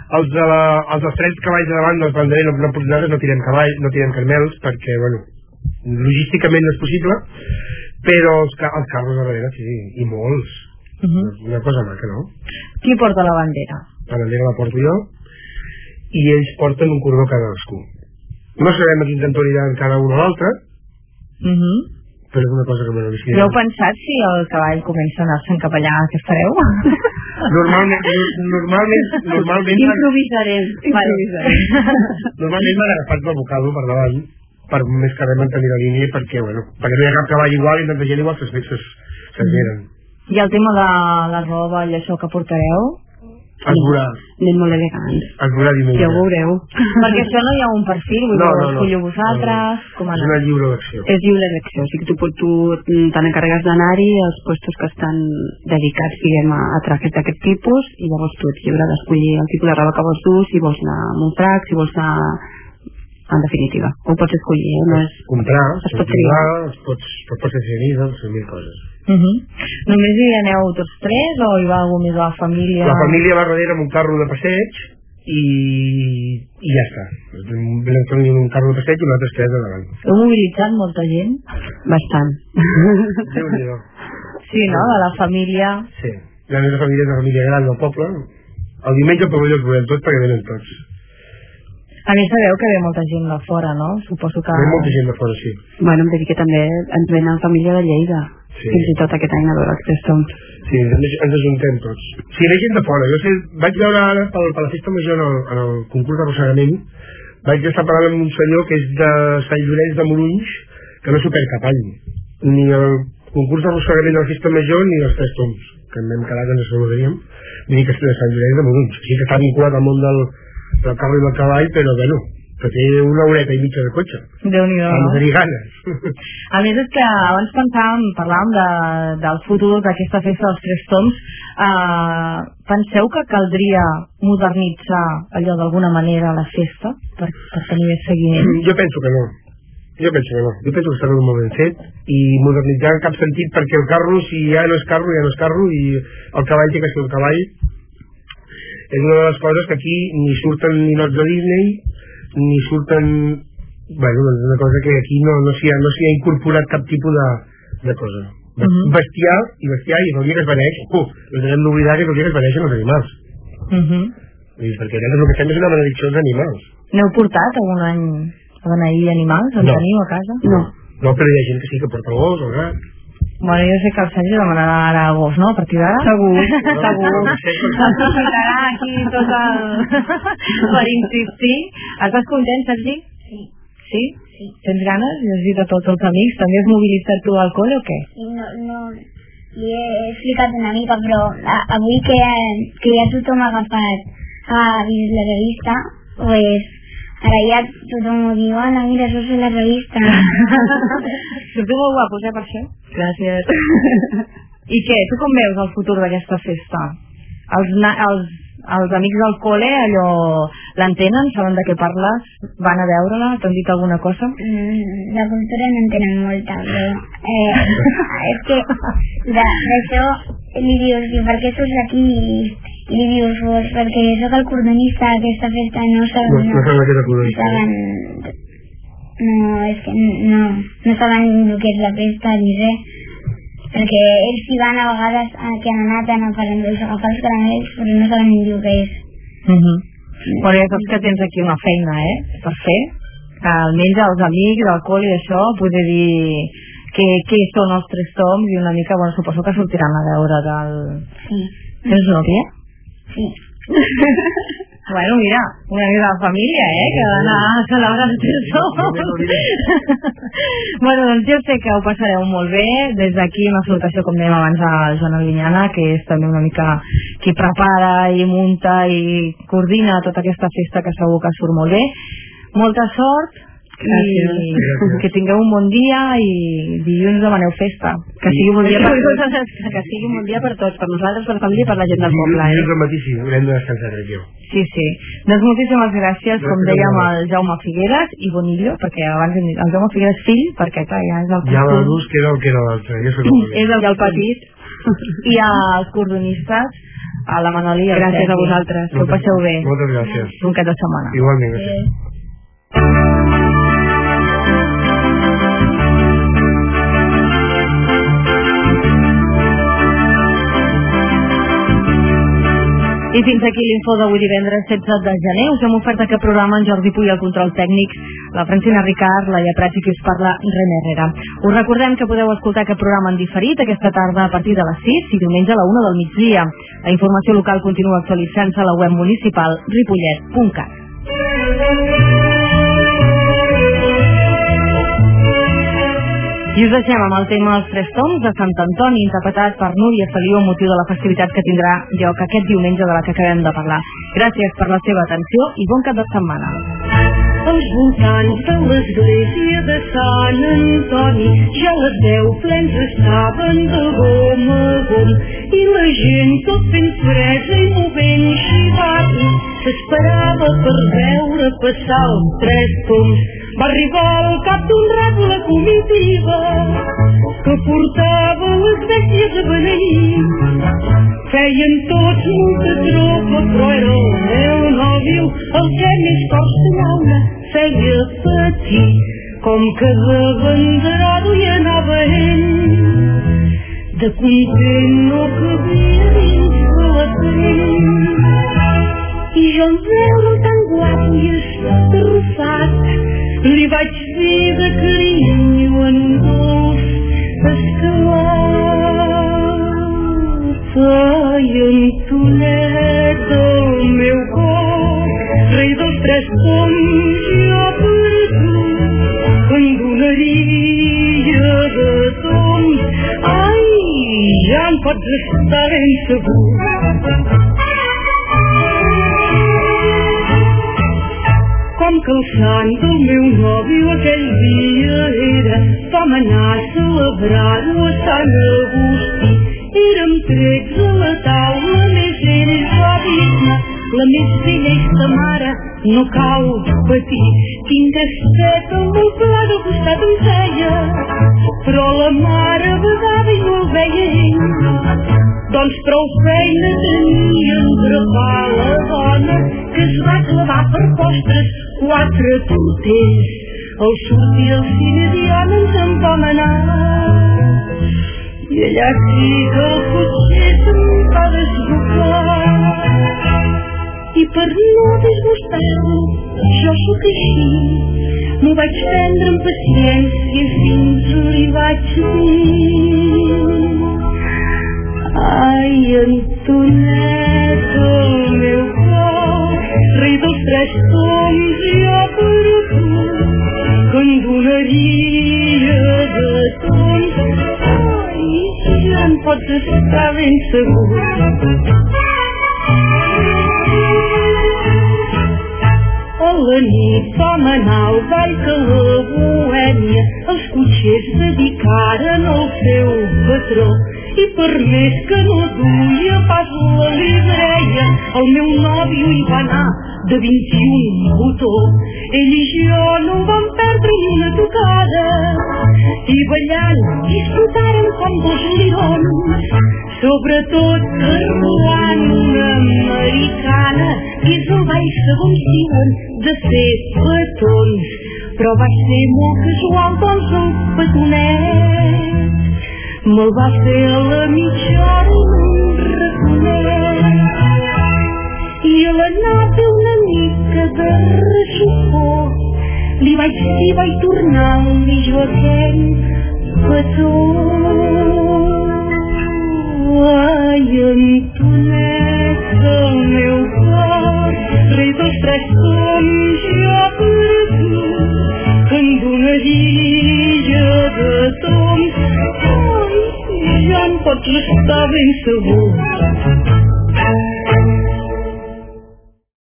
els, de la, els dels tres cavalls de davant dels banderers no, no, nosaltres no tirem cavall, no tirem carmels perquè, bueno, logísticament no és possible, però els, els carros darrere sí, i molts. Uh-huh. Una cosa maca, no? Qui porta la bandera? La bandera la porto jo i ells porten un cordó cadascú. No sabem a quin cantó aniran cada un o l'altre, uh-huh. però és una cosa que m'ho decidirem. Ja heu pensat si el cavall comença a anar-se'n cap allà, què fareu? Normalment, normalment, normalment... Improvisarem. Improvisarem. Normalment m'han agafat del bocado per davant, per més que res mantenir la línia, perquè, bueno, perquè no hi ha cap cavall igual i tanta gent igual s'esmeren. I el tema de la roba i això que portareu? Es veurà. Anem molt elegants. Es veurà diumenge. Ja ho veureu. Perquè això no hi ha un perfil, vull no, dir, no, no, escolliu vosaltres... No, com és una lliure elecció. És lliure elecció, o sigui que tu, pot, tu te n'encarregues d'anar-hi als puestos que estan dedicats, diguem, a, a trajes d'aquest tipus, i llavors tu ets lliure d'escollir el tipus de roba que vols dur, si vols anar amb un frac, si vols anar... En definitiva, ho pots escollir, eh? No és... Comprar, es pot triar, es pots, es pots fer doncs, mil coses. Uh -huh. Només hi aneu tots tres o hi va algú més de la família? La família va darrere amb un carro de passeig i, i ja està. Vam un carro de passeig i nosaltres tres de davant. Heu mobilitzat molta gent? Bastant. Déu-n'hi-do. Sí, no? De la família. Sí. La meva família és una família gran del poble. El diumenge al pavelló els veiem tots perquè venen tots. A més sabeu que ve molta gent de fora, no? Suposo que... Ve molta gent de fora, sí. Bueno, em dedico que també ens venen família de Lleida. Sí. Fins i tot aquest any a veure els Testons. Sí, ens, ens ajuntem tots. Sí, ve gent de fora. Jo sé, vaig veure ara per, per la festa major en el, en el concurs d'arrossegament, vaig estar parlant amb un senyor que és de Sant Llorenç de Morunys, que no s'ho perd cap any. Ni el concurs d'arrossegament de la festa major ni els Testons, que en vam quedar que ens saludaríem, ni que és de Sant Llorenç de Morunys. O sigui que està vinculat al món del, del carro i del cavall, però bueno, que té una horeta i mitja de cotxe. Déu-n'hi-do. Amb tenir ganes. A més és que abans pensàvem, parlàvem de, del futur d'aquesta festa dels Tres Toms. Uh, penseu que caldria modernitzar allò d'alguna manera la festa per, per tenir més seguiment? Jo penso que no. Jo penso que no. Jo penso que està tot molt ben fet i modernitzar en cap sentit, perquè el carro, si ja no és carro, ja no és carro, i el cavall té que ser un cavall. És una de les coses que aquí ni surten ninots de Disney, ni surten... Bueno, és una cosa que aquí no, no s'hi ha, no s'hi ha incorporat cap tipus de, de cosa. De uh-huh. Bestiar i bestiar, i el dia que es beneix, uh, no hem d'oblidar que és el dia que es beneixen els animals. Uh-huh. Perquè nosaltres el que fem és una benedicció als animals. N'heu portat algun any a beneir animals? En no. teniu a casa? No. No, però hi ha gent que sí que porta el gos, el gat. Bueno, jo sé que el Sergi demanarà ara a gos, no? A partir d'ara? Segur, segur. Aprofitarà aquí tot el... per insistir. Estàs content, Sergi? Sí. Sí? Sí. Tens ganes? I has dit a tots els amics? També has mobilitzat tu al col·le o què? No, no... Li he explicat una mica, però avui que, que ja tothom ha agafat ha vist la revista, pues... Ara ja tothom ho diu, Anna, mira, això és la revista. Sortiu molt guapos, eh, per això? Gràcies. I què? Tu com veus el futur d'aquesta festa? Els, els, els amics del col·le, allò, l'entenen? Saben de què parles? Van a veure-la? T'han dit alguna cosa? Mm, la cultura no en tenen molta, però... Eh, és que d'això li dius, per què surts aquí? I li dius, pues, perquè soc el cordonista d'aquesta festa, no saben... No, no saben que és el cordonista. No saben... No, és que no, no saben el que és la festa, ni res. Perquè ells hi van a vegades que han anat a per endolls, agafar els caramels, però no saben ni el que és. Uh -huh. Però ja saps que tens aquí una feina, eh, per fer. Que almenys els amics del col·le i això, poder dir què, què són els Tres Toms i una mica, bueno, suposo que sortiran a veure del... Sí. Tens nòvia? Sí. Bueno, mira, una mica de família, eh, que va anar a celebrar els Tres Toms. Bueno, doncs jo sé que ho passareu molt bé. Des d'aquí una salutació, com dèiem abans, al Joan Albinyana, que és també una mica qui prepara i munta i coordina tota aquesta festa, que segur que surt molt bé. Molta sort. Gràcies. I que tingueu un bon dia i dilluns demaneu festa. Que sigui un bon dia per tots. Que sigui un bon dia per tots, per nosaltres, per la família i per la gent del poble. I el matí sí, haurem de descansar aquí. Sí, sí. Doncs moltíssimes gràcies, com dèiem, al Jaume Figueres i Bonillo, perquè abans hem dit el Jaume Figueres fill, perquè clar, ja és el ja va l'ús que era el que era l'altre. És el del petit. I als cordonistes, a la Manoli i al Gràcies Sergi. a vosaltres, que ho Moltes- passeu bé. Moltes gràcies. Bon cap de setmana. Igualment, gràcies. I fins aquí l'info d'avui divendres setze de gener. Us hem ofert aquest programa en Jordi Puy al control tècnic, la Francina Ricard, la Laia Prats i qui us parla, Rene Herrera. Us recordem que podeu escoltar aquest programa en diferit aquesta tarda a partir de les sis i diumenge a la una del migdia. La informació local continua actualitzant-se a la web municipal ripollet punt cat. I us deixem amb el tema Els Tres Toms de Sant Antoni, interpretat per Núria Feliu amb motiu de la festivitat que tindrà lloc aquest diumenge de la que acabem de parlar. Gràcies per la seva atenció i bon cap de setmana. Als voltants de l'església de Sant Antoni ja les deu plens estaven de gom a gom i la gent tot fent fresa i movent xivarri s'esperava per veure passar els tres toms. Va arribar al cap d'un rat la comitiva que portava les bèsties a beneir. Feien tots molta tropa, però era el meu nòvio el que més força feia patir, com que de banderado hi anava ell, de content no cabia dins de la pell. I jo el veure tan guapo i estarrufat, li vaig dir de carinyo en un dolç escalat. Ai, Antonet, el meu cor, rei dels tres toms, jo per tu en donaria de toms. Ai, ja em pots estar ben segur. Com que el sant del meu nòvio aquell dia era, vam anar a celebrar-ho a Sant Agustí. Érem trets a la taula, més ells va dir-me, la més vella és ta mare, no cal patir. Quin tastet amb el pla del costat em feia, però la mare badava i no el veia ell. Doncs prou feina tenia en drapar la dona, que es va clavar per postres quatre tortells. Al sortir el cine Diana ens en vam anar, i allà sí que el cotxer se'm va desbocar. I per no disgustar-lo, jo sóc així, m'ho vaig prendre amb paciència fins li vaig dir: ai, Antonet, el meu cor, rei dels tres toms, jo per tu, que en donaria de toms. Ai, ja em pots estar ben segur. A la nit vam anar al ball que la Bohèmia els cotxers dedicaren al seu patró, i per més que no duia pas la livreia, el meu nòvio hi va anar de vint-i-un botó. Ell i jo no vam perdre ni una tocada, i ballant disfrutàrem com dos lirons, sobretot parlant una americana, que és el ball segons diuen de fer petons. Però va ser molt casual, doncs el petonet me'l va fer a la mitja hora un raconet, i a l'anar a fer una mica de ressupor li vaig dir, vaig tornar-li jo aquell petó. Ai, Antonet, el meu cor, rei dels tres toms, jo per tu, que en donaria de toms. Ai, ja em pots estar ben segur.